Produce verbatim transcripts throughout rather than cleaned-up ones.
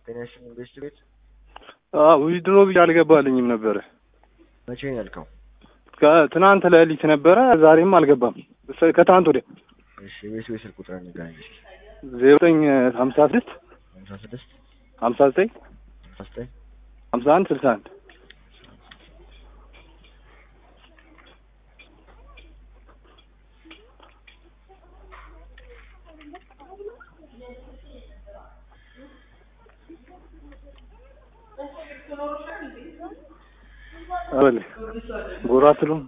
ጤናሽን ኢንቨስት ቤት አዎ ዊዝድሮ ያልገባልኝም ነበር። መቼ ነው ያልከው? ከትናንት ለሊት ነበረ ዛሬም አልገባም። ከትናንት ወዲያ። እሺ ቤት ቤት ስልክ ቁጥር እንገናኝ እስኪ ዜሮ ዘጠኝ ሀምሳ ስድስት ሀምሳ ስድስት ሀምሳ ዘጠኝ ሀምሳ ዘጠኝ ሀምሳ አንድ ስልሳ አንድ አለ ጎራትሉም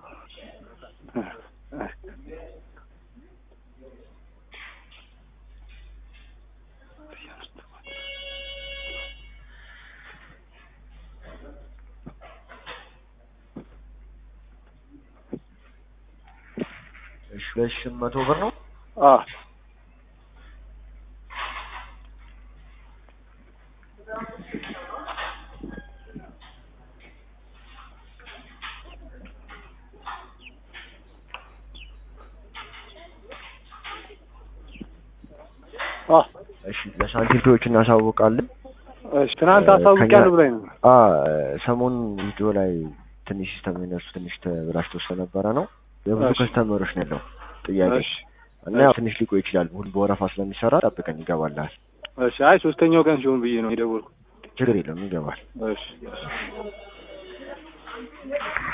እሺ እሺ መቶ ብር ነው። አ አ እሺ ለሳንቲፒዎች እናሳውቃለን። እሺ ትናንት አሳውቂያለሁ ብላኝ ነው። አ ሰሞኑን ቪዲዮ ላይ ትንሽ ሲስተም እነሱ ትንሽ ተብላሽቶ ስለነበረ ነው የብዙ ከስተመሮች ነው ያለው ጥያቄ እና ትንሽ ሊቆይ ይችላል። ሁሉ በወረፋ ስለሚሰራ ጠብቀን ይገባልሃል። እሺ አይ ሶስተኛው ቀን ሲሆን ብዬ ነው የደወልኩት። ችግር የለም ይገባል። እሺ